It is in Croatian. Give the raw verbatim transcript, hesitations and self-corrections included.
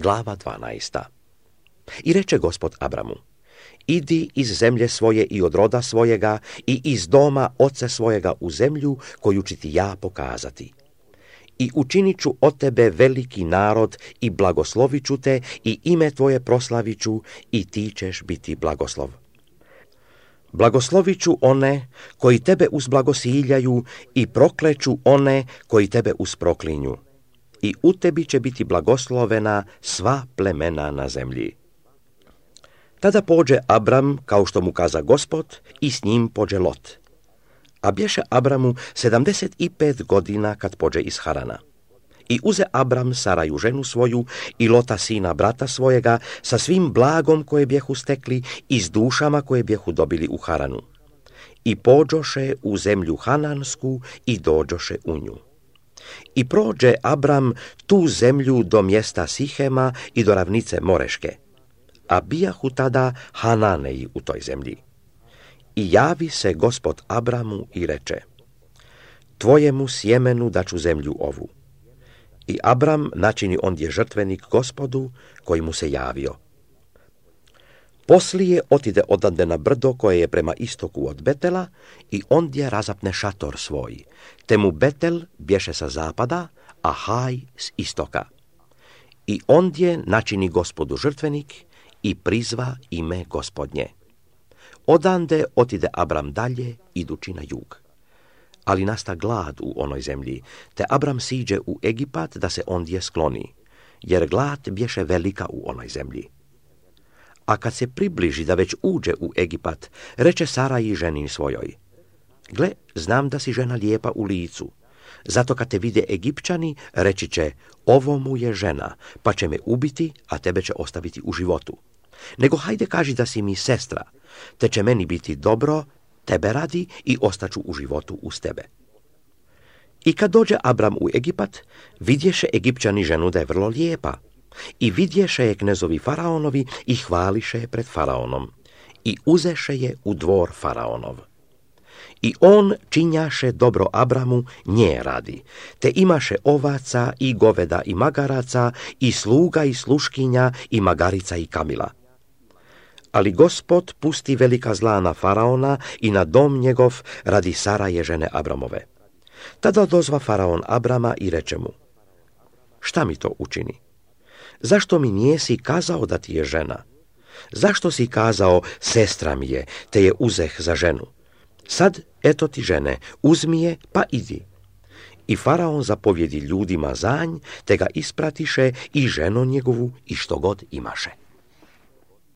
Glava dvanaesta. I reče Gospod Abramu: idi iz zemlje svoje i od roda svojega i iz doma oca svojega u zemlju koju ću ti ja pokazati. I učinit ću od tebe veliki narod i blagoslovit ću te i ime tvoje proslavit ću i ti ćeš biti blagoslov. Blagoslovit ću one koji tebe uzblagosiljaju i prokleću one koji tebe usproklinju. I u tebi će biti blagoslovena sva plemena na zemlji. Tada pođe Abram, kao što mu kaza Gospod, i s njim pođe Lot. A bješe Abramu sedamdeset i pet godina kad pođe iz Harana. I uze Abram Saraju ženu svoju i Lota sina brata svojega sa svim blagom koje bjehu stekli i s dušama koje bjehu dobili u Haranu. I pođoše u zemlju Hanansku i dođoše u nju. I prođe Abram tu zemlju do mjesta Sihema i do ravnice Moreške. A bijahu tada Hananeji u toj zemlji. I javi se Gospod Abramu i reče: tvojemu sjemenu daću zemlju ovu. I Abram načini ondje žrtvenik Gospodu koji mu se javio. Poslije otide odande na brdo koje je prema istoku od Betela i ondje razapne šator svoj, te mu Betel bješe sa zapada, a Haj s istoka. I ondje načini Gospodu žrtvenik i prizva ime Gospodnje. Odande otide Abram dalje, idući na jug. Ali nasta glad u onoj zemlji, te Abram siđe u Egipat da se ondje skloni, jer glad bješe velika u onoj zemlji. A kad se približi da već uđe u Egipat, reče Saraji ženi svojoj: gle, znam da si žena lijepa u licu, zato kad te vide Egipćani, reći će: ovo mu je žena, pa će me ubiti, a tebe će ostaviti u životu. Nego hajde kaži da si mi sestra, te će meni biti dobro tebe radi i ostaću u životu uz tebe. I kad dođe Abram u Egipat, vidješe Egipćani ženu da je vrlo lijepa. I vidješe je knezovi faraonovi i hvališe je pred faraonom. I uzeše je u dvor faraonov. I on činjaše dobro Abramu nje radi, te imaše ovaca i goveda i magaraca i sluga i sluškinja i magarica i kamila. Ali Gospod pusti velika zla na faraona i na dom njegov radi Saraje žene Abramove. Tada dozva faraon Abrama i reče mu: šta mi to učini? Zašto mi nijesi kazao da ti je žena? Zašto si kazao sestra mi je, te je uzeh za ženu? Sad, eto ti žene, uzmi je, pa idi. I faraon zapovjedi ljudima zanj, te ga ispratiše i ženu njegovu i što god imaše.